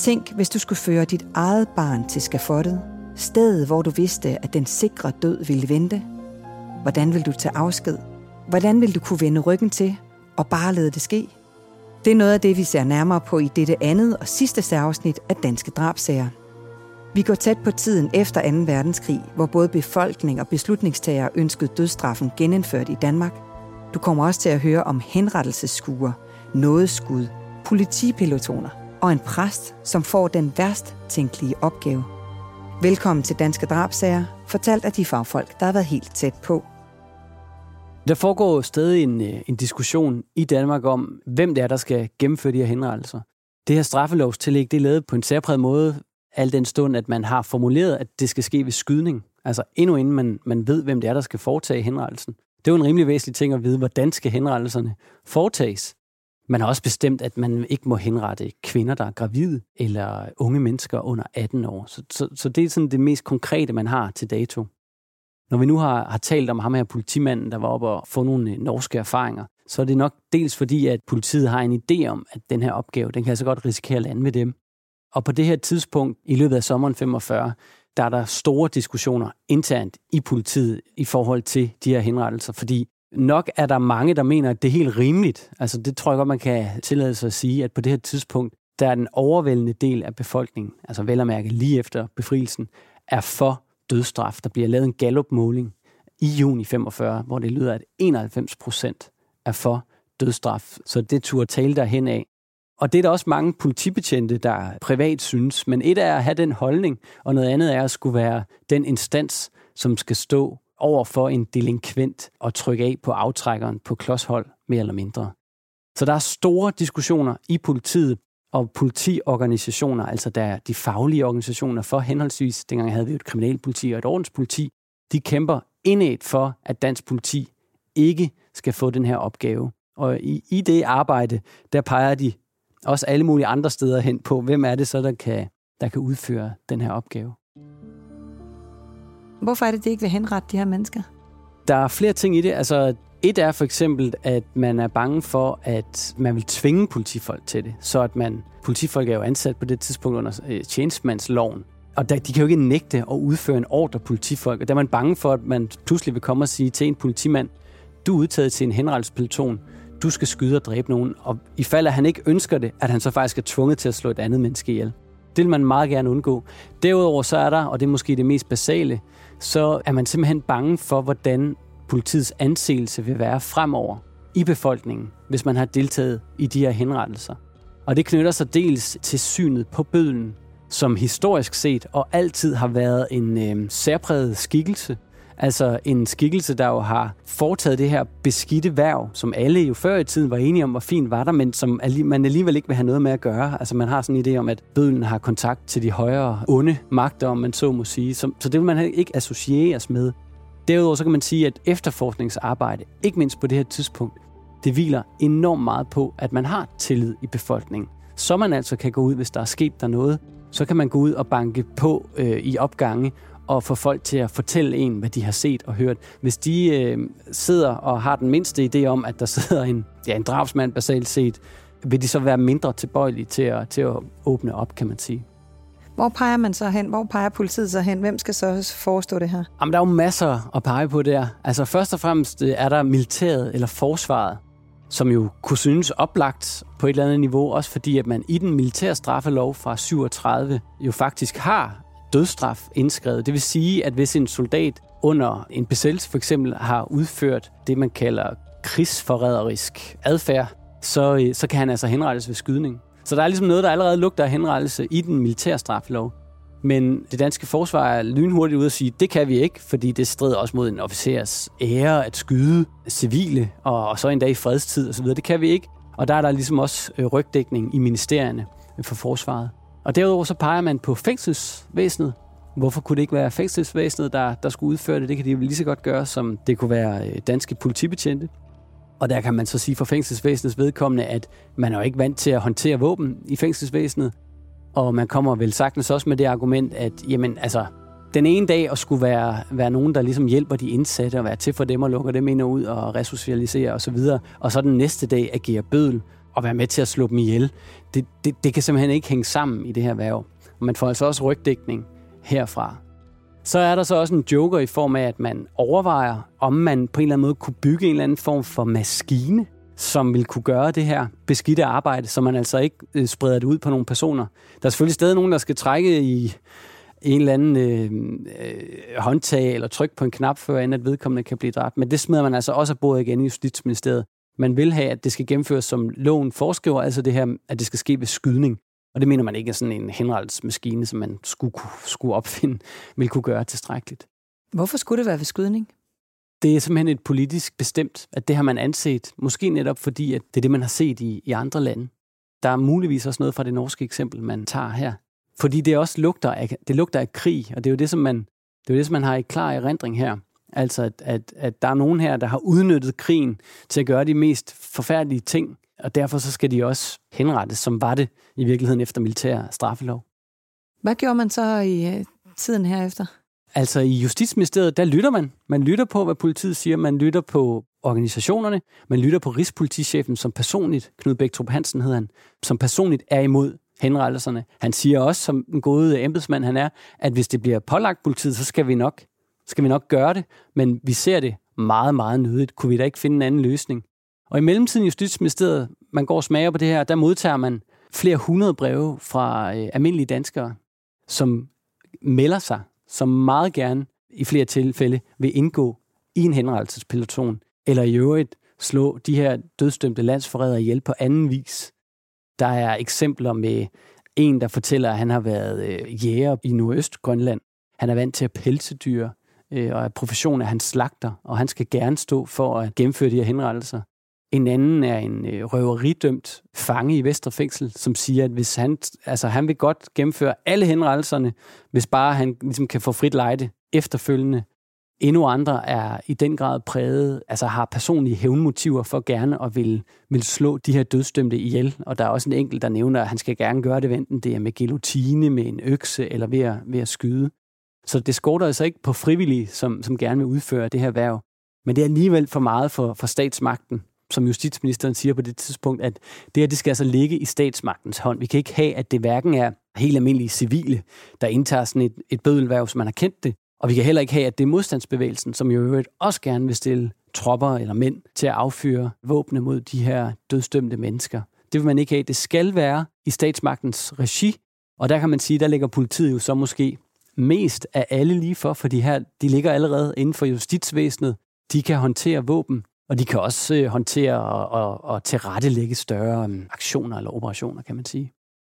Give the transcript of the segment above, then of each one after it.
Tænk, hvis du skulle føre dit eget barn til skafottet, stedet hvor du vidste, at den sikre død ville vente. Hvordan vil du tage afsked? Hvordan vil du kunne vende ryggen til og bare lade det ske? Det er noget af det, vi ser nærmere på i dette andet og sidste særafsnit af Danske Drabssager. Vi går tæt på tiden efter 2. verdenskrig, hvor både befolkning og beslutningstagere ønskede dødsstraffen genindført i Danmark. Du kommer også til at høre om henrettelsesskuer, nådeskud, politipelotoner og en præst, som får den værst tænkelige opgave. Velkommen til Danske Drabssager, fortalt af de fagfolk, der har været helt tæt på. Der foregår stadig en diskussion i Danmark om, hvem det er, der skal gennemføre de her henrettelser. Det her straffelovstillæg, det er lavet på en særpræget måde, al den stund, at man har formuleret, at det skal ske ved skydning. Altså endnu inden man ved, hvem det er, der skal foretage henrettelsen. Det er jo en rimelig væsentlig ting at vide, hvordan skal henrettelserne foretages. Man har også bestemt, at man ikke må henrette kvinder, der er gravide, eller unge mennesker under 18 år. Så det er sådan det mest konkrete, man har til dato. Når vi nu har talt om ham her politimanden, der var oppe og få nogle norske erfaringer, så er det nok dels fordi, at politiet har en idé om, at den her opgave, den kan altså godt risikere at lande med dem. Og på det her tidspunkt, i løbet af sommeren 45, der er der store diskussioner internt i politiet i forhold til de her henrettelser, fordi nok er der mange, der mener, at det er helt rimeligt. Altså det tror jeg godt, man kan tillade sig at sige, at på det her tidspunkt, der er den overvældende del af befolkningen, altså vel at mærke lige efter befrielsen, er for dødsstraf. Der bliver lavet en Gallup-måling i juni 45, hvor det lyder, at 91% er for dødsstraf. Så det turde tale derhen af. Og det er der også mange politibetjente, der privat synes. Men et er at have den holdning, og noget andet er at skulle være den instans, som skal stå over for en delinkvent og trykke af på aftrækkeren på klodshold, mere eller mindre. Så der er store diskussioner i politiet og politiorganisationer, altså der de faglige organisationer for henholdsvis, dengang havde vi et kriminalpoliti og et ordenspoliti, de kæmper indædt for, at dansk politi ikke skal få den her opgave. Og i det arbejde, der peger de også alle mulige andre steder hen på, hvem er det så, der kan udføre den her opgave. Hvorfor er det ikke vil henrette de her mennesker? Der er flere ting i det. Altså, et er for eksempel, at man er bange for, at man vil tvinge politifolk til det. Så at politifolk er jo ansat på det tidspunkt under tjenestemandsloven. Og de kan jo ikke nægte at udføre en ordre politifolk. Og der er man bange for, at man pludselig vil komme og sige til en politimand, du er udtaget til en henrettelsespeloton, du skal skyde og dræbe nogen. Og i fald, at han ikke ønsker det, at han så faktisk er tvunget til at slå et andet menneske ihjel. Det vil man meget gerne undgå. Derudover så er der, og det er måske det mest basale, så er man simpelthen bange for, hvordan politiets anseelse vil være fremover i befolkningen, hvis man har deltaget i de her henrettelser. Og det knytter sig dels til synet på bødlen, som historisk set og altid har været en særpræget skikkelse. Altså en skikkelse, der jo har foretaget det her beskidte hverv, som alle jo før i tiden var enige om, hvor fint var der, men som man alligevel ikke vil have noget med at gøre. Altså man har sådan en idé om, at bødlen har kontakt til de højere onde magter, om man så må sige. Så det vil man ikke associeres med. Derudover så kan man sige, at efterforskningsarbejde, ikke mindst på det her tidspunkt, det hviler enormt meget på, at man har tillid i befolkningen. Så man altså kan gå ud, hvis der er sket der noget, så kan man gå ud og banke på i opgange og få folk til at fortælle en, hvad de har set og hørt. Hvis de sidder og har den mindste idé om, at der sidder en drabsmand basalt set, vil de så være mindre tilbøjelige til at åbne op, kan man sige. Hvor peger man så hen? Hvor peger politiet så hen? Hvem skal så forestå det her? Jamen, der er jo masser at pege på der. Altså først og fremmest er der militæret eller forsvaret, som jo kunne synes oplagt på et eller andet niveau, også fordi at man i den militære straffelov fra 37 jo faktisk har dødsstraf indskrevet. Det vil sige, at hvis en soldat under en besættelse for eksempel har udført det, man kalder krigsforræderisk adfærd, så kan han altså henrettes ved skydning. Så der er ligesom noget, der allerede lugter af henrettelse i den militære straffelov. Men det danske forsvar er lynhurtigt ude at sige, det kan vi ikke, fordi det strider også mod en officers ære at skyde civile, og så endda i fredstid osv. Det kan vi ikke. Og der er der ligesom også rygdækning i ministerierne for forsvaret. Og derudover så peger man på fængselsvæsenet. Hvorfor kunne det ikke være fængselsvæsenet, der skulle udføre det? Det kan de jo lige så godt gøre, som det kunne være danske politibetjente. Og der kan man så sige for fængselsvæsenets vedkommende, at man er jo ikke vant til at håndtere våben i fængselsvæsenet. Og man kommer vel sagtens også med det argument, at jamen, altså, den ene dag at skulle være nogen, der ligesom hjælper de indsatte og være til for dem og lukker dem ind og ud og resocialisere osv. Og så den næste dag agerer bødel, og være med til at slå dem ihjel. Det kan simpelthen ikke hænge sammen i det her værv. Og man får altså også rygdækning herfra. Så er der så også en joker i form af, at man overvejer, om man på en eller anden måde kunne bygge en eller anden form for maskine, som vil kunne gøre det her beskidte arbejde, så man altså ikke spreder det ud på nogle personer. Der er selvfølgelig stadig nogen, der skal trække i en eller anden håndtag eller trykke på en knap, før at vedkommende kan blive dræbt. Men det smider man altså også af bordet igen i Justitsministeriet. Man vil have, at det skal gennemføres som loven foreskriver, altså det her, at det skal ske ved skydning. Og det mener man ikke er sådan en henrettelsesmaskine, som man skulle opfinde, vil kunne gøre tilstrækkeligt. Hvorfor skulle det være ved skydning? Det er simpelthen et politisk bestemt, at det har man anset, måske netop fordi, at det er det, man har set i andre lande. Der er muligvis også noget fra det norske eksempel, man tager her. Fordi det også lugter af krig, og det er jo det, som man har i klar erindring her. Altså, at der er nogen her, der har udnyttet krigen til at gøre de mest forfærdelige ting, og derfor så skal de også henrettes, som var det i virkeligheden efter militær straffelov. Hvad gjorde man så i tiden herefter? Altså i Justitsministeriet, der lytter man. Man lytter på, hvad politiet siger. Man lytter på organisationerne. Man lytter på Rigspolitichefen, som personligt, Knud Bæktrup Hansen hedder han, som personligt er imod henrettelserne. Han siger også, som den gode embedsmand han er, at hvis det bliver pålagt politiet, så skal vi nok gøre det. Men vi ser det meget, meget nødigt. Kunne vi da ikke finde en anden løsning? Og i mellemtiden i Justitsministeriet, man går og smager på det her, der modtager man flere 100 breve fra almindelige danskere, som melder sig, som meget gerne i flere tilfælde vil indgå i en henrettelsespeloton, eller i øvrigt slå de her dødsdømte landsforrædere ihjel på anden vis. Der er eksempler med en, der fortæller, at han har været jæger i Nordøstgrønland. Han er vant til at pelse dyr, og af profession er han slagter, og han skal gerne stå for at gennemføre de her henrettelser. En anden er en røveridømt fange i Vestre Fængsel, som siger, at hvis han vil godt gennemføre alle henrettelserne, hvis bare han ligesom kan få frit lejde efterfølgende. Endnu andre er i den grad præget, altså har personlige hævnmotiver for gerne at vil slå de her dødsdømte ihjel. Og der er også en enkelt, der nævner, at han skal gerne gøre det, enten det er med guillotine, med en økse eller ved at skyde. Så det skorter altså ikke på frivillige, som gerne vil udføre det her hverv. Men det er alligevel for meget for statsmagten, som justitsministeren siger på det tidspunkt, at det her, det skal altså ligge i statsmagtens hånd. Vi kan ikke have, at det hverken er helt almindelige civile, der indtager sådan et bødelhverv, som man har kendt det, og vi kan heller ikke have, at det er modstandsbevægelsen, som jo i øvrigt også gerne vil stille tropper eller mænd til at affyre våbne mod de her dødsdømte mennesker. Det vil man ikke have. Det skal være i statsmagtens regi, og der kan man sige, der ligger politiet jo så måske mest af alle lige for de her, de ligger allerede inden for justitsvæsenet. De kan håndtere våben, og de kan også håndtere og tilrettelægge større aktioner eller operationer, kan man sige.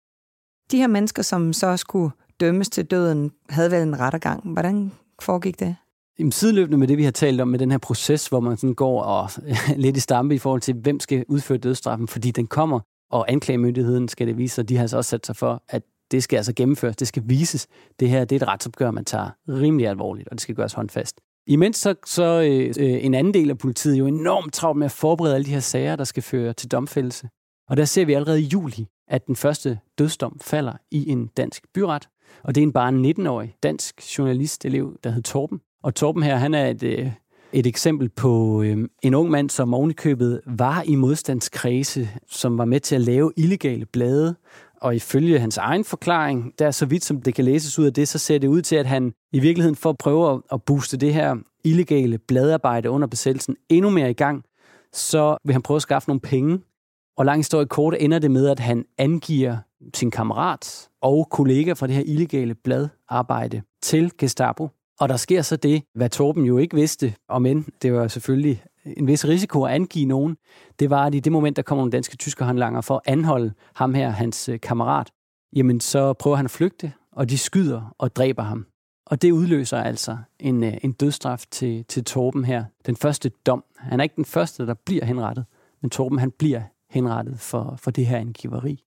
De her mennesker, som så skulle dømmes til døden, havde vel en rettergang. Hvordan foregik det? Sideløbende med det, vi har talt om med den her proces, hvor man sådan går og lidt i stampe i forhold til, hvem skal udføre dødsstraffen, fordi den kommer, og anklagemyndigheden skal det vise sig. De har altså også sat sig for, at det skal altså gennemføres, det skal vises. Det her, det er et retsopgør, man tager rimelig alvorligt, og det skal gøres håndfast. Imens så en anden del af politiet jo enormt travlt med at forberede alle de her sager, der skal føre til domfældelse. Og der ser vi allerede i juli, at den første dødsdom falder i en dansk byret. Og det er en bare 19-årig dansk journalistelev, der hed Torben. Og Torben her, han er et eksempel på en ung mand, som ovenikøbet var i modstandskredse, som var med til at lave illegale blade. Og ifølge hans egen forklaring, der så vidt som det kan læses ud af det, så ser det ud til, at han i virkeligheden for at prøve at booste det her illegale bladarbejde under besættelsen endnu mere i gang, så vil han prøve at skaffe nogle penge. Og lang historie kort ender det med, at han angiver sin kammerat og kollega fra det her illegale bladarbejde til Gestapo. Og der sker så det, hvad Torben jo ikke vidste, om end det var selvfølgelig en vis risiko at angive nogen, det var, at i det moment, der kommer nogle danske tyskerhåndlanger for at anholde ham her, hans kammerat, jamen så prøver han at flygte, og de skyder og dræber ham. Og det udløser altså en dødsstraf til Torben her. Den første dom. Han er ikke den første, der bliver henrettet, men Torben han bliver henrettet for det her angiveri.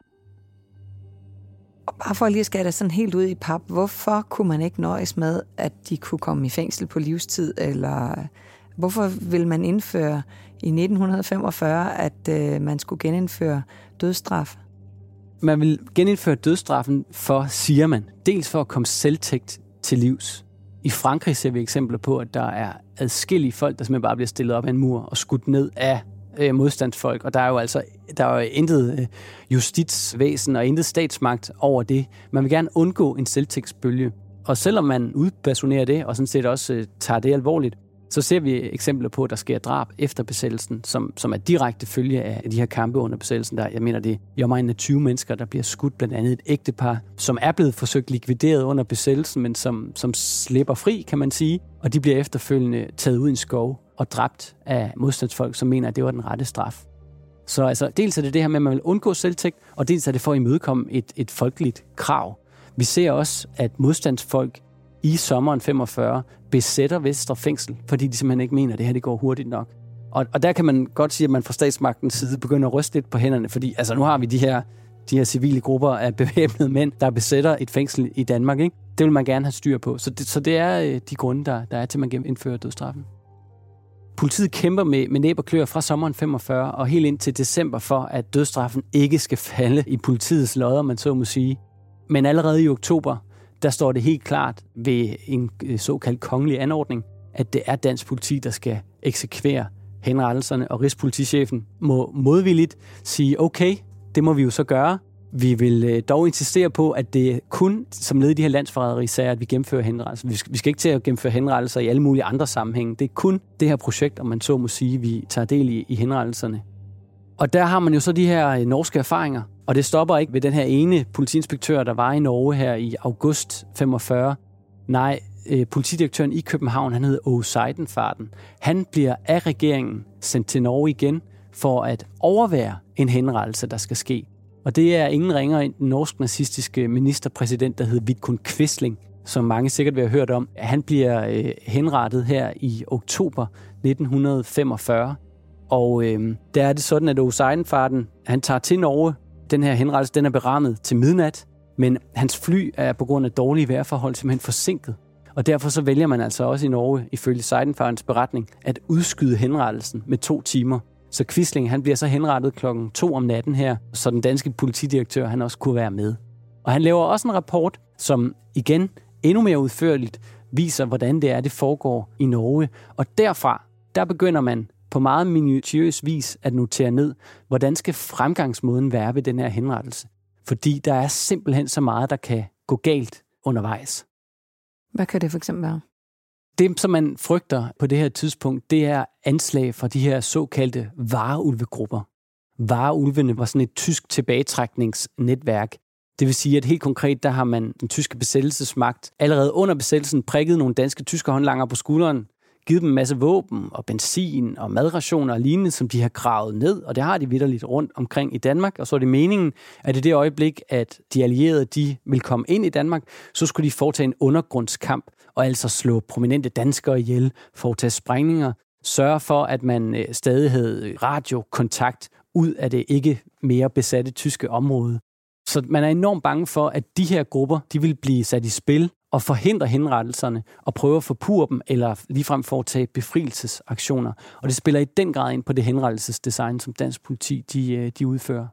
Og bare for lige at skære det sådan helt ud i pap, hvorfor kunne man ikke nøjes med, at de kunne komme i fængsel på livstid, eller hvorfor vil man indføre i 1945, at man skulle genindføre dødsstraf? Man vil genindføre dødsstraffen for, siger man, dels for at komme selvtægt til livs. I Frankrig ser vi eksempler på, at der er adskillige folk, der simpelthen bare bliver stillet op af en mur og skudt ned af modstandsfolk, og der er jo intet justitsvæsen og intet statsmagt over det. Man vil gerne undgå en selvtægtsbølge. Og selvom man udbasunerer det, og sådan set også tager det alvorligt, så ser vi eksempler på, at der sker drab efter besættelsen, som er direkte følge af de her kampe under besættelsen. Jeg mener, det er i omegnen af 20 mennesker, der bliver skudt, blandt andet et ægtepar, som er blevet forsøgt likvideret under besættelsen, men som slipper fri, kan man sige. Og de bliver efterfølgende taget ud i en skov og dræbt af modstandsfolk, som mener, at det var den rette straf. Så altså, dels er det her med, at man vil undgå selvtægt, og dels er det for at imødekomme et folkeligt krav. Vi ser også, at modstandsfolk i sommeren 45 besætter Vestre Fængsel, fordi de simpelthen ikke mener, at det her det går hurtigt nok. Og der kan man godt sige, at man fra statsmagtens side begynder at ryste lidt på hænderne, fordi altså, nu har vi de her civile grupper af bevæbnede mænd, der besætter et fængsel i Danmark. Ikke? Det vil man gerne have styr på. Så det er de grunde, der er til, at man indfører dødsstraffen. Politiet kæmper med næb og klør fra sommeren 45 og helt ind til december for, at dødsstraffen ikke skal falde i politiets lodder, man så må sige. Men allerede i oktober, der står det helt klart ved en såkaldt kongelig anordning, at det er dansk politi, der skal eksekvere henrettelserne, og rigspolitichefen må modvilligt sige, okay, det må vi jo så gøre. Vi vil dog insistere på, at det er kun som led i de her landsforræderisager, at vi gennemfører henrettelser. Vi skal ikke til at gennemføre henrettelser i alle mulige andre sammenhænge. Det er kun det her projekt, om man så må sige, vi tager del i henrettelserne. Og der har man jo så de her norske erfaringer, og det stopper ikke ved den her ene politiinspektør, der var i Norge her i august 45. Nej, politidirektøren i København, han hedder Åge Seidenfarten. Han bliver af regeringen sendt til Norge igen for at overvære en henrettelse, der skal ske. Og det er ingen ringere end den norsk-nazistiske ministerpræsident, der hedder Vidkun Quisling, som mange sikkert vil have hørt om. Han bliver henrettet her i oktober 1945. Og der er det sådan, at Åge Seidenfarten, han tager til Norge. Den her henrettelse, den er berammet til midnat, men hans fly er på grund af dårlige vejrforhold simpelthen forsinket. Og derfor så vælger man altså også i Norge, ifølge Seidenfartens beretning, at udskyde henrettelsen med 2 timer. Så Quisling, han bliver så henrettet 2:00 om natten her, så den danske politidirektør, han også kunne være med. Og han laver også en rapport, som igen endnu mere udførligt viser, hvordan det foregår i Norge. Og derfra, der begynder man på meget minutiøs vis at notere ned, hvordan skal fremgangsmåden være ved den her henrettelse. Fordi der er simpelthen så meget, der kan gå galt undervejs. Hvad kan det for eksempel være? Det, som man frygter på det her tidspunkt, det er anslag fra de her såkaldte vareulvegrupper. Vareulvene var sådan et tysk tilbagetrækningsnetværk. Det vil sige, at helt konkret, der har man den tyske besættelsesmagt allerede under besættelsen prikket nogle danske tyske håndlanger på skulderen, givet dem en masse våben og benzin og madrationer og lignende, som de har gravet ned, og det har de vitterligt rundt omkring i Danmark. Og så er det meningen, at i det øjeblik, at de allierede de vil komme ind i Danmark, så skulle de foretage en undergrundskamp og altså slå prominente danskere ihjel, foretage sprængninger, sørge for, at man stadig havde radiokontakt ud af det ikke mere besatte tyske område. Så man er enormt bange for, at de her grupper, de vil blive sat i spil og forhindre henrettelserne og prøve at forpurre dem eller ligefrem foretage befrielsesaktioner. Og det spiller i den grad ind på det henrettelsesdesign, som dansk politi de udfører.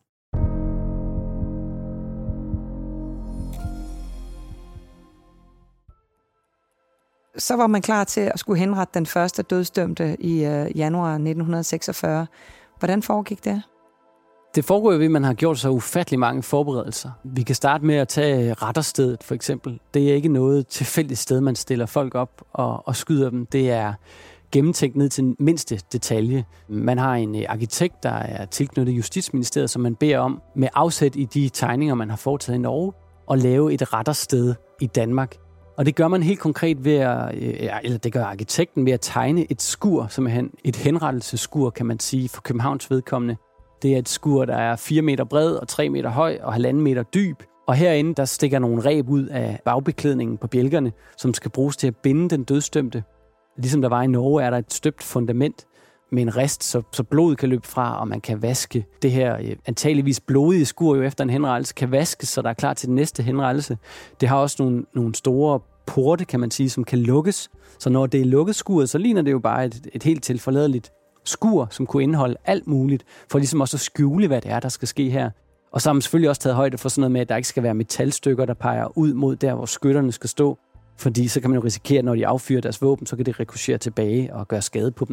Så var man klar til at skulle henrette den første dødsdømte i januar 1946. Hvordan foregik det? Det foregår jo ved, at man har gjort så ufattelig mange forberedelser. Vi kan starte med at tage retterstedet, for eksempel. Det er ikke noget tilfældigt sted, man stiller folk op og skyder dem. Det er gennemtænkt ned til mindste detalje. Man har en arkitekt, der er tilknyttet Justitsministeriet, som man beder om, med afsæt i de tegninger, man har foretaget i Norge, at lave et rettersted i Danmark. Og det gør man helt konkret ved eller det gør arkitekten ved at tegne et skur, som er et henrettelsesskur, kan man sige, for Københavns vedkommende. Det er et skur, der er 4 meter bred og 3 meter høj og 1,5 meter dyb. Og herinde, der stikker nogle reb ud af bagbeklædningen på bjælkerne, som skal bruges til at binde den dødsdømte. Ligesom der var i Norge, er der et støbt fundament med en rist, så blodet kan løbe fra, og man kan vaske det her antageligvis blodige skur jo efter en henrettelse, kan vaskes, så der er klar til den næste henrettelse. Det har også nogle store porte, kan man sige, som kan lukkes. Så når det er lukket skuret, så ligner det jo bare et helt tilforladeligt skur, som kunne indeholde alt muligt, for ligesom også at skjule, hvad det er, der skal ske her. Og så har man selvfølgelig også taget højde for sådan noget med, at der ikke skal være metalstykker, der peger ud mod der, hvor skytterne skal stå. Fordi så kan man jo risikere, når de affyrer deres våben, så kan det rikochere tilbage og gøre skade på dem selv.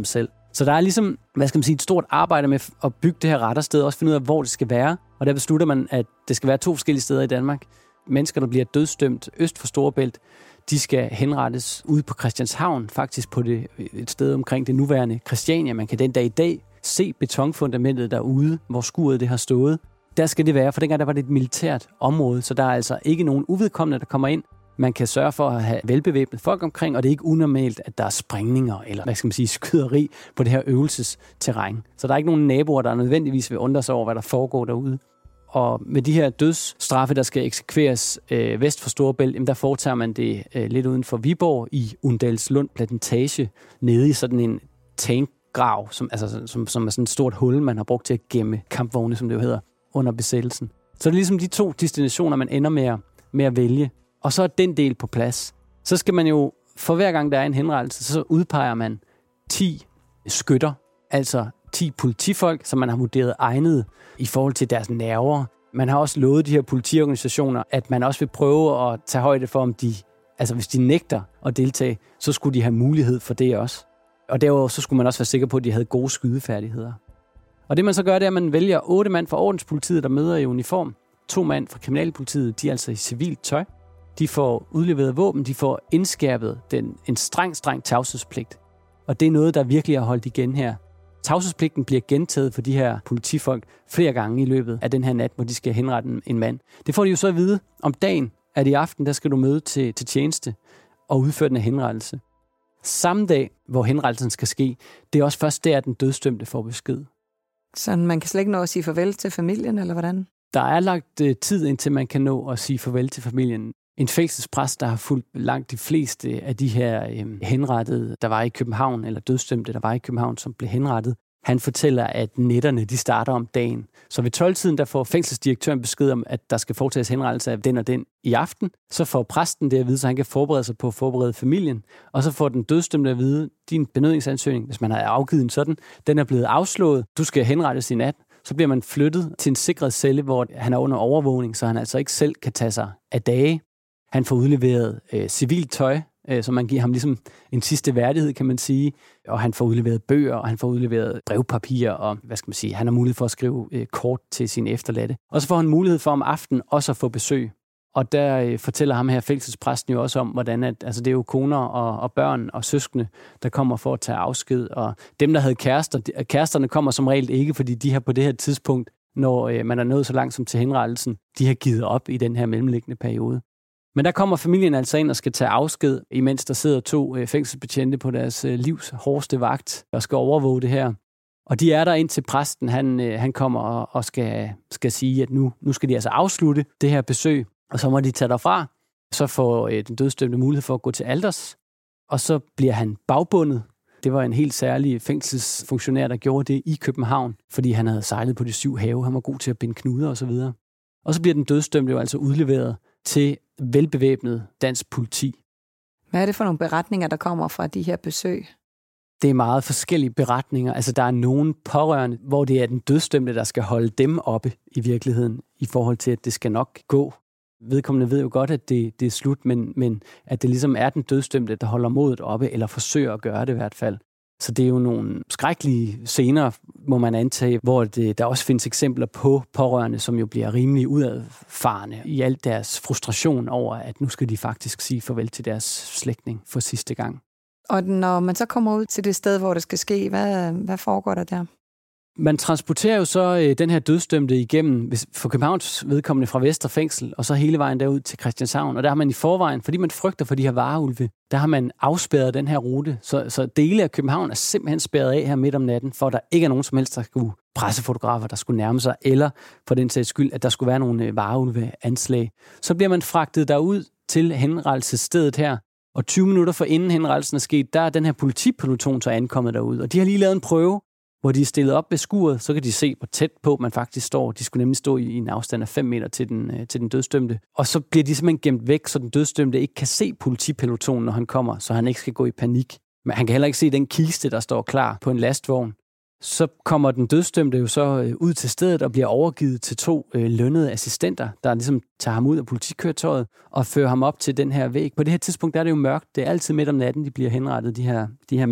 Så der er ligesom, et stort arbejde med at bygge det her rettersted, også finde ud af, hvor det skal være. Og der beslutter man, at det skal være 2 forskellige steder i Danmark. Mennesker, der bliver dødsdømt øst for Storebælt, de skal henrettes ude på Christianshavn, faktisk på et sted omkring det nuværende Christiania. Man kan den dag i dag se betonfundamentet derude, hvor skuret det har stået. Der skal det være, for dengang der var det et militært område, så der er altså ikke nogen uvedkommende, der kommer ind. Man kan sørge for at have velbevæbnet folk omkring, og det er ikke unormalt, at der er sprængninger eller skyderi på det her øvelsesterræn. Så der er ikke nogen naboer, der nødvendigvis vil undre sig over, hvad der foregår derude. Og med de her dødsstraffe, der skal eksekveres vest for Storebælt, der foretager man det lidt uden for Viborg i Undalslund Plantage, nede i sådan en tankgrav, som er sådan et stort hul, man har brugt til at gemme kampvogne, som det jo hedder, under besættelsen. Så det er ligesom de 2 destinationer, man ender med at vælge. Og så er den del på plads. Så skal man jo, for hver gang der er en henrettelse, så udpeger man 10 skytter, altså 10 politifolk, som man har vurderet egnet i forhold til deres nerver. Man har også lovet de her politiorganisationer, at man også vil prøve at tage højde for, om hvis de nægter at deltage, så skulle de have mulighed for det også. Og derudover så skulle man også være sikker på, at de havde gode skydefærdigheder. Og det man så gør, det er, at man vælger 8 mand fra ordenspolitiet, der møder i uniform. 2 mand fra kriminalpolitiet, de er altså i civilt tøj. De får udleveret våben, de får indskærpet en streng tavshedspligt. Og det er noget, der virkelig er holdt igen her. Tavshedspligten bliver gentaget for de her politifolk flere gange i løbet af den her nat, hvor de skal henrette en mand. Det får de jo så at vide om dagen, at i aften, der skal du møde til tjeneste og udføre den her henrettelse. Samme dag, hvor henrettelsen skal ske, det er også først der, at den dødsdømte får besked. Så man kan slet ikke nå at sige farvel til familien, eller hvordan? Der er lagt tid, indtil man kan nå at sige farvel til familien. En fængselspræst, der har fulgt langt de fleste af de her henrettede, der var i København, eller dødsdømte, der var i København, som blev henrettet, han fortæller, at nætterne, de starter om dagen. Så ved 12-tiden, der får fængselsdirektøren besked om, at der skal foretages henrettelse af den og den i aften. Så får præsten det at vide, så han kan forberede sig på at forberede familien. Og så får den dødsdømte at vide, din benådningsansøgning, hvis man har afgivet en sådan, den er blevet afslået. Du skal henrettes i nat. Så bliver man flyttet til en sikret celle, hvor han er under overvågning, så han altså ikke selv kan tage sig af dage. Han får udleveret civilt tøj, så man giver ham ligesom en sidste værdighed, kan man sige. Og han får udleveret bøger, og han får udleveret brevpapirer, og han har mulighed for at skrive kort til sine efterladte. Og så får han mulighed for om aftenen også at få besøg. Og der fortæller ham her fængselspræsten jo også om, hvordan det er jo koner og børn og søskende, der kommer for at tage afsked. Og dem, der havde kæresterne kommer som regel ikke, fordi de har på det her tidspunkt, når man er nået så langt som til henrettelsen, de har givet op i den her mellemliggende periode. Men der kommer familien altså ind og skal tage afsked, imens der sidder 2 fængselsbetjente på deres livs hårdeste vagt og skal overvåge det her. Og de er der indtil præsten, han kommer og skal sige, at nu skal de altså afslutte det her besøg, og så må de tage derfra. Så får den dødsdømte mulighed for at gå til alters, og så bliver han bagbundet. Det var en helt særlig fængselsfunktionær, der gjorde det i København, fordi han havde sejlet på de 7 have. Han var god til at binde knuder osv. Og så bliver den dødsdømte jo altså udleveret til velbevæbnet dansk politi. Hvad er det for nogle beretninger, der kommer fra de her besøg? Det er meget forskellige beretninger. Altså, der er nogle pårørende, hvor det er den dødsdømte, der skal holde dem oppe i virkeligheden, i forhold til, at det skal nok gå. Vedkommende ved jo godt, at det er slut, men at det ligesom er den dødsdømte, der holder modet oppe, eller forsøger at gøre det i hvert fald. Så det er jo nogle skrækkelige scener, må man antage, hvor der også findes eksempler på pårørende, som jo bliver rimelig udadfarende i al deres frustration over, at nu skal de faktisk sige farvel til deres slægtning for sidste gang. Og når man så kommer ud til det sted, hvor det skal ske, hvad foregår der? Man transporterer jo så den her dødsdømte igennem, for Københavns vedkommende fra Vestre Fængsel, og så hele vejen derud til Christianshavn. Og der har man i forvejen, fordi man frygter for de her vareulve, der har man afspærret den her rute. Så dele af København er simpelthen spærret af her midt om natten, for at der ikke er nogen som helst, der skulle pressefotografer, der skulle nærme sig, eller for den sags skyld, at der skulle være nogle vareulve-anslag. Så bliver man fragtet derud til henrettelsesstedet her, og 20 minutter for inden henrettelsen er sket, der er den her politipeloton så ankommet derud, og de har lige lavet en prøve, hvor de er stillet op ved skuret, så kan de se, hvor tæt på man faktisk står. De skulle nemlig stå i en afstand af 5 meter til den dødsdømte. Og så bliver de simpelthen gemt væk, så den dødsdømte ikke kan se politipelotonen, når han kommer, så han ikke skal gå i panik. Men han kan heller ikke se den kiste, der står klar på en lastvogn. Så kommer den dødsdømte jo så ud til stedet og bliver overgivet til 2 lønnede assistenter, der ligesom tager ham ud af politikøretøjet og fører ham op til den her væg. På det her tidspunkt der er det jo mørkt. Det er altid midt om natten, de bliver henrettet, de her mænd.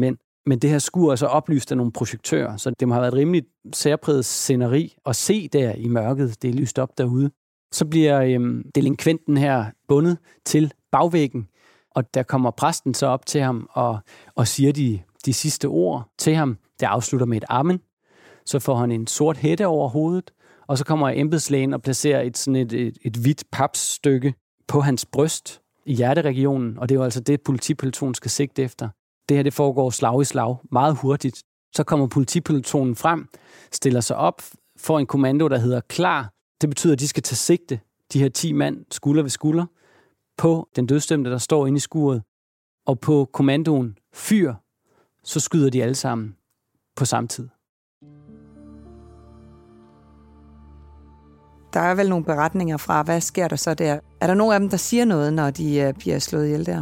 Men det her skur er så oplyst af nogle projektører, så det må have været et rimeligt særpræget sceneri at se der i mørket. Det er lyst op derude. Så bliver delinkventen her bundet til bagvæggen, og der kommer præsten så op til ham og siger de sidste ord til ham. Det afslutter med et amen. Så får han en sort hætte over hovedet, og så kommer embedslægen og placerer et hvidt papsstykke på hans bryst i hjerteregionen, og det er jo altså det, politipelotonen skal sigte efter. Det her, det foregår slag i slag, meget hurtigt. Så kommer politipelotonen frem, stiller sig op, får en kommando, der hedder klar. Det betyder, at de skal tage sigte, de her 10 mand, skulder ved skulder, på den dødsdømte, der står inde i skuret. Og på kommandoen fyr, så skyder de alle sammen på samme tid. Der er vel nogle beretninger fra, hvad sker der så der? Er der nogen af dem, der siger noget, når de bliver slået ihjel der?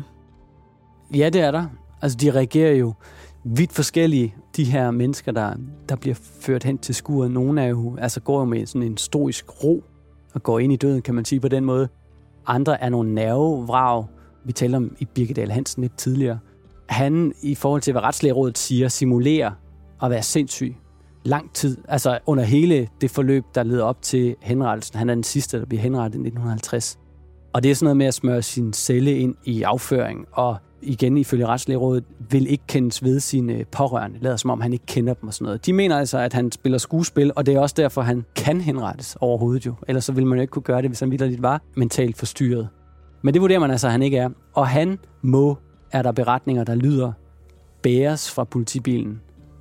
Ja, det er der. Altså, de reagerer jo vidt forskellige, de her mennesker, der bliver ført hen til skuret. Nogle er jo, går jo med sådan en stoisk ro og går ind i døden, kan man sige på den måde. Andre er nogle nervevrag. Vi talte om i Birkedal Hansen lidt tidligere. Han, i forhold til hvad Retslægerådet siger, simulerer at være sindssyg lang tid. Altså under hele det forløb, der leder op til henrettelsen. Han er den sidste, der bliver henrettet i 1950. Og det er sådan noget med at smøre sin celle ind i afføring, og igen ifølge Retslægerådet vil ikke kendes ved sine pårørende. Lader som om han ikke kender dem og sådan noget. De mener altså, at han spiller skuespil, og det er også derfor, han kan henrettes overhovedet jo. Ellers så ville man jo ikke kunne gøre det, hvis han vitterligt var mentalt forstyrret. Men det vurderer man altså, at han ikke er. Og han er der beretninger, der lyder, bæres fra politibilen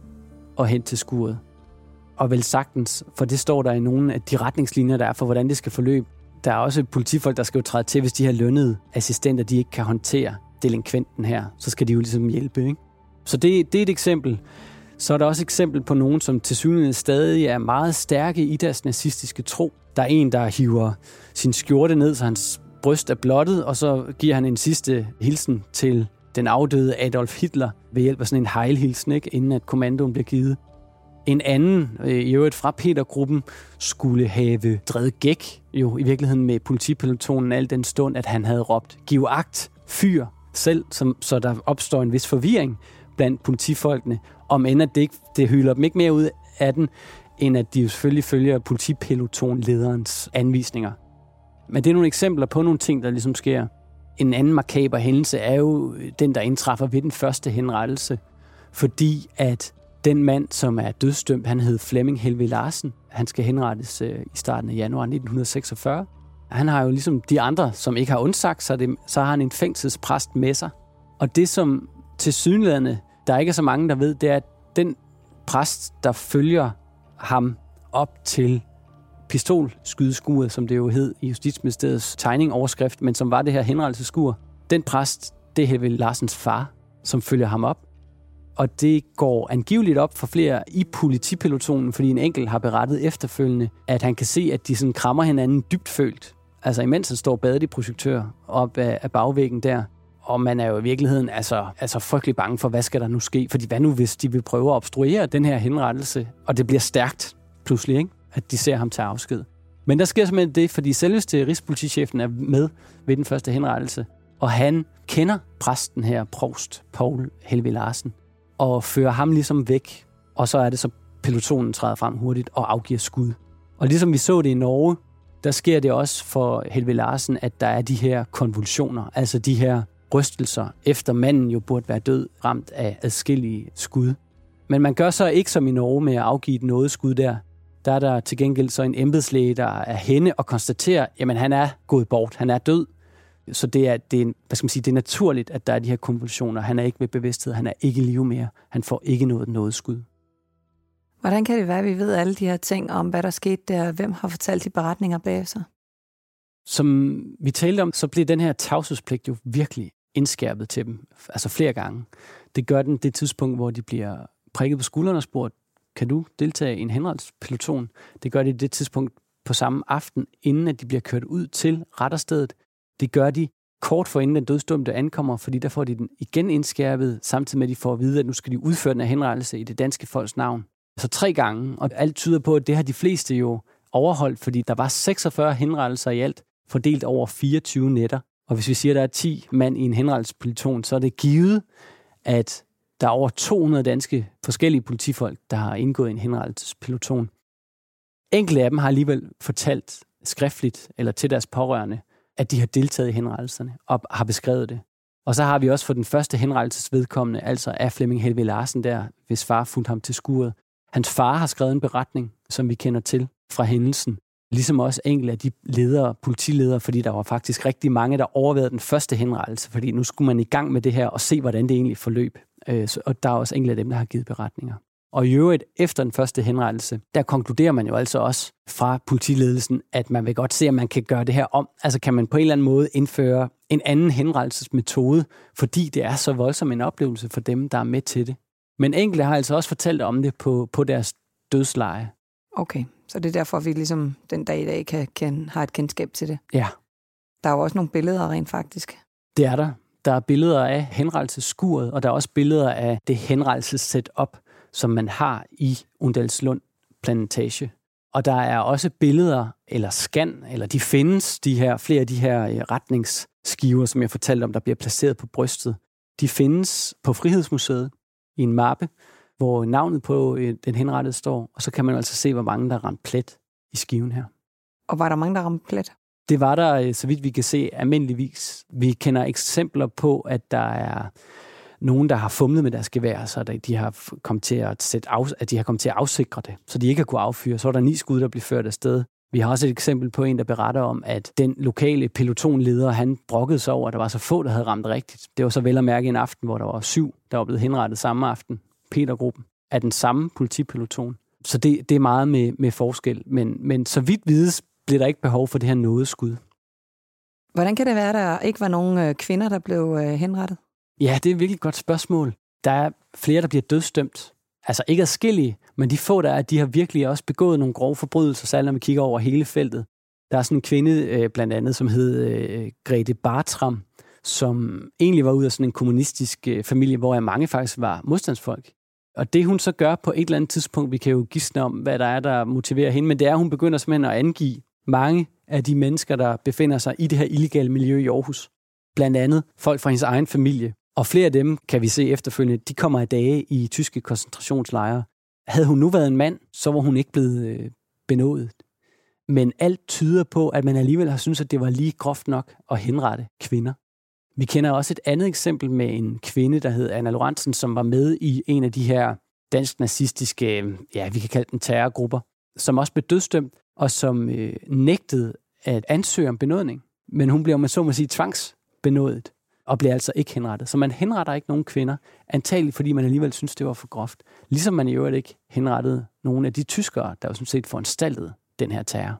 og hen til skuret. Og vel sagtens, for det står der i nogle af de retningslinjer, der er for, hvordan det skal forløbe. Der er også politifolk, der skal jo træde til, hvis de her lønnede assistenter, de ikke kan håndtere delinkventen her, så skal de jo ligesom hjælpe, ikke? Så det er et eksempel. Så er der også eksempel på nogen, som tilsyneladende stadig er meget stærke i deres nazistiske tro. Der er en, der hiver sin skjorte ned, så hans bryst er blottet, og så giver han en sidste hilsen til den afdøde Adolf Hitler ved hjælp af sådan en hejlhilsen, ikke, inden at kommandoen bliver givet. En anden, i øvrigt fra Peter-gruppen, skulle have drevet gæk jo i virkeligheden med politipelotonen al den stund, at han havde råbt giv agt, fyr selv, så der opstår en vis forvirring blandt politifolkene, om end at det hylder dem ikke mere ud af den, end at de jo selvfølgelig følger politipelotonlederens anvisninger. Men det er nogle eksempler på nogle ting, der ligesom sker. En anden makaber hændelse er jo den, der indtræffer ved den første henrettelse, fordi at den mand, som er dødsdømt, han hed Flemming Helveg Larsen. Han skal henrettes i starten af januar 1946. Han har jo ligesom de andre, som ikke har undsagt sig det, så har han en fængselspræst med sig. Og det, som tilsyneladende, der ikke er så mange, der ved, det er, at den præst, der følger ham op til pistolskydeskuret, som det jo hed i Justitsministeriets tegningoverskrift, men som var det her henrettelsesskur, den præst, det er Helveg Larsens far, som følger ham op. Og det går angiveligt op for flere i politipelotonen, fordi en enkelt har berettet efterfølgende, at han kan se, at de sådan krammer hinanden dybtfølt. Altså imens han står badet i projektør op af bagvæggen der. Og man er jo i virkeligheden altså frygtelig bange for, hvad skal der nu ske? Fordi hvad nu, hvis de vil prøve at obstruere den her henrettelse, og det bliver stærkt pludselig, ikke? At de ser ham tage afsked. Men der sker simpelthen det, fordi selveste rigspolitichefen er med ved den første henrettelse, og han kender præsten her, provst Poul Helveg Larsen, og fører ham ligesom væk, og så er det så, pelotonen træder frem hurtigt og afgiver skud. Og ligesom vi så det i Norge, der sker det også for Helveg Larsen, at der er de her konvulsioner, altså de her rystelser, efter manden jo burde være død, ramt af adskillige skud. Men man gør så ikke som i Norge med at afgive et nådeskud der. Der er der til gengæld så en embedslæge, der er henne og konstaterer, jamen han er gået bort, han er død. Så det er naturligt, at der er de her konvulsioner. Han er ikke ved bevidsthed, han er ikke i live mere. Han får ikke noget skud. Hvordan kan det være, at vi ved alle de her ting om, hvad der skete der? Hvem har fortalt de beretninger bag sig? Som vi talte om, så bliver den her tavshedspligt jo virkelig indskærpet til dem. Altså flere gange. Det gør den det tidspunkt, hvor de bliver prikket på skulderen og spurgt, kan du deltage i en henrettelsespeloton? Det gør de det tidspunkt på samme aften, inden at de bliver kørt ud til retterstedet. Det gør de kort forinden den dødsdømte ankommer, fordi der får de den igen indskærpet, samtidig med at de får at vide, at nu skal de udføre den her henrettelse i det danske folks navn. Så 3 gange, og alt tyder på, at det har de fleste jo overholdt, fordi der var 46 henrettelser i alt, fordelt over 24 nætter. Og hvis vi siger, at der er 10 mand i en henrettelsespeloton, så er det givet, at Der er over 200 danske forskellige politifolk, der har indgået i en henrettelsespeloton. Enkelte af dem har alligevel fortalt skriftligt eller til deres pårørende, at de har deltaget i henrettelserne og har beskrevet det. Og så har vi også for den første henrettelsesvedkommende, altså af Flemming Helveg Larsen der, hvis far fulgte ham til skuret. Hans far har skrevet en beretning, som vi kender til fra hændelsen. Ligesom også enkelte af de politiledere, fordi der var faktisk rigtig mange, der overvejede den første henrettelse, fordi nu skulle man i gang med det her og se, hvordan det egentlig forløb. Og der er også enkelte af dem, der har givet beretninger. Og i øvrigt, efter den første henrettelse, der konkluderer man jo altså også fra politiledelsen, at man vil godt se, at man kan gøre det her om. Altså kan man på en eller anden måde indføre en anden henrettelsesmetode, fordi det er så voldsom en oplevelse for dem, der er med til det. Men enkelte har altså også fortalt om det på deres dødsleje. Okay, så det er derfor, vi ligesom den dag i dag har et kendskab til det. Ja. Der er jo også nogle billeder rent faktisk. Det er der. Der er billeder af henrettelsesskuret, og der er også billeder af det henrettelsessetup, som man har i Undalslund Plantage. Og der er også billeder, eller scan, eller de findes, flere af de her retningsskiver, som jeg fortalte om, der bliver placeret på brystet. De findes på Frihedsmuseet i en mappe, hvor navnet på den henrettede står, og så kan man altså se, hvor mange der ramte plet i skiven her. Og var der mange, der ramte plet? Det var der, så vidt vi kan se, almindeligvis. Vi kender eksempler på, at der er nogen, der har fumlet med deres gevær, så de har kommet til at afsikre det, så de ikke har kunnet affyre. Så var der 9 skud, der blev ført afsted. Vi har også et eksempel på en, der beretter om, at den lokale pelotonleder, han brokkede sig over, at der var så få, der havde ramt rigtigt. Det var så vel at mærke en aften, hvor der var 7, der var blevet henrettet samme aften. Petergruppen af den samme politipeloton. Så det er meget med forskel. Men så vidt vides, bliver der ikke behov for det her nådeskud. Hvordan kan det være, at der ikke var nogen kvinder, der blev henrettet? Ja, det er et virkelig godt spørgsmål. Der er flere, der bliver dødsdømt. Altså ikke adskillige, men de få, der er, de har virkelig også begået nogle grove forbrydelser, særligt når vi kigger over hele feltet. Der er sådan en kvinde, blandt andet, som hed Grete Bartram, som egentlig var ud af sådan en kommunistisk familie, hvor mange faktisk var modstandsfolk. Og det hun så gør på et eller andet tidspunkt, vi kan jo gisne om, hvad der er, der motiverer hende, men det er, at hun begynder simpelthen at angive mange af de mennesker, der befinder sig i det her illegale miljø i Aarhus. Blandt andet folk fra hendes egen familie. Og flere af dem, kan vi se efterfølgende, de kommer i dage i tyske koncentrationslejre. Havde hun nu været en mand, så var hun ikke blevet benådet. Men alt tyder på, at man alligevel har syntes, at det var lige groft nok at henrette kvinder. Vi kender også et andet eksempel med en kvinde, der hed Anna Lorentzen, som var med i en af de her dansk-nazistiske, vi kan kalde dem terrorgrupper, som også blev dødsdømt, og som nægtede at ansøge om benådning. Men hun blev, så må sige, tvangsbenådet, og blev altså ikke henrettet. Så man henretter ikke nogen kvinder, antageligt fordi man alligevel synes, det var for groft. Ligesom man i øvrigt ikke henrettede nogen af de tyskere, der var sådan set foranstaltede den her terror.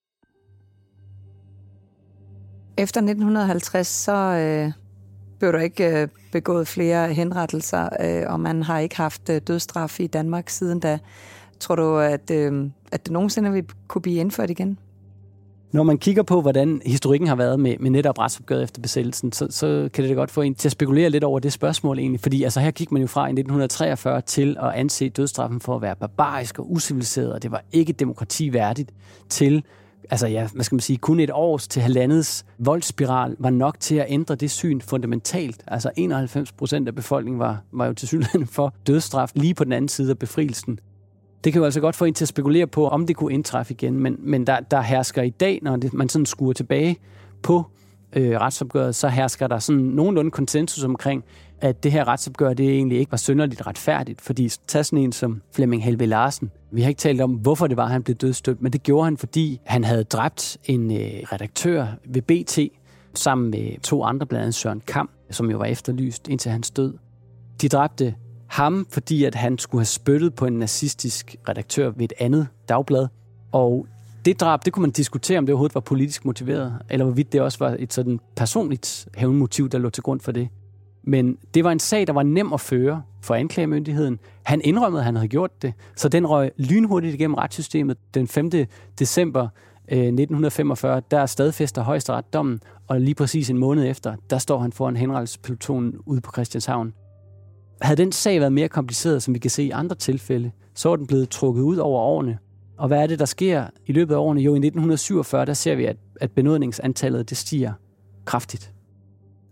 Efter 1950, så blev der ikke begået flere henrettelser, og man har ikke haft dødsstraf i Danmark siden da. Tror du, at det nogensinde vil kunne blive indført igen? Når man kigger på, hvordan historikken har været med netop retsopgøret efter besættelsen, så kan det godt få en til at spekulere lidt over det spørgsmål egentlig. Fordi altså, her gik man jo fra i 1943 til at anse dødsstraffen for at være barbarisk og uciviliseret, og det var ikke demokrati værdigt, til kun et års til halvandets voldsspiral var nok til at ændre det syn fundamentalt. Altså 91% af befolkningen var jo tilsyneladende for dødsstraf lige på den anden side af befrielsen. Det kan jo altså godt få en til at spekulere på, om det kunne indtræffe igen, men der hersker i dag, når man sådan skuer tilbage på retsopgøret, så hersker der sådan nogenlunde konsensus omkring, at det her retsopgør, det egentlig ikke var synderligt retfærdigt, fordi tag sådan en som Flemming Helveg Larsen. Vi har ikke talt om, hvorfor det var, han blev dødsdømt, men det gjorde han, fordi han havde dræbt en redaktør ved BT, sammen med 2 andre, blandt andet Søren Kam, som jo var efterlyst indtil hans død. De dræbte ham, fordi at han skulle have spyttet på en nazistisk redaktør ved et andet dagblad. Og det drab, det kunne man diskutere, om det overhovedet var politisk motiveret, eller hvorvidt det også var et sådan personligt hævnmotiv, der lå til grund for det. Men det var en sag, der var nem at føre for anklagemyndigheden. Han indrømmede, at han havde gjort det, så den røg lynhurtigt igennem retssystemet. Den 5. december 1945, der stadfæster Højesteret dommen, og lige præcis en måned efter, der står han foran henrettelsespelotonen ude på Christianshavn. Havde den sag været mere kompliceret, som vi kan se i andre tilfælde, så er den blevet trukket ud over årene. Og hvad er det, der sker i løbet af årene? Jo, i 1947, der ser vi, at benådningsantallet det stiger kraftigt.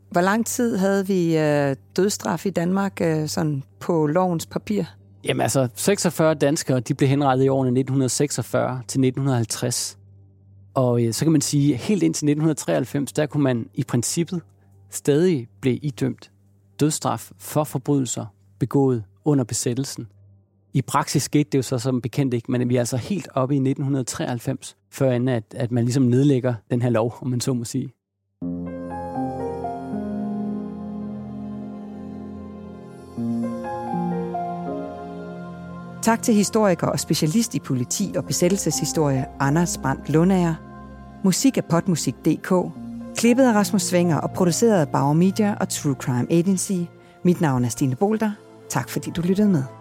Hvor lang tid havde vi dødsstraf i Danmark sådan på lovens papir? Jamen altså, 46 danskere de blev henrettet i årene 1946 til 1950. Og så kan man sige, at helt indtil 1993, der kunne man i princippet stadig blive idømt dødsstraf for forbrydelser begået under besættelsen. I praksis skete det jo så som bekendt ikke, men vi er altså helt oppe i 1993, før at man ligesom nedlægger den her lov, om man så må sige. Tak til historiker og specialist i politi- og besættelseshistorie Anders Brandt Lundager. Musik af Podmusik.dk. Klippet af Rasmus Svinger og produceret af Bauer Media og True Crime Agency. Mit navn er Stine Bolter. Tak fordi du lyttede med.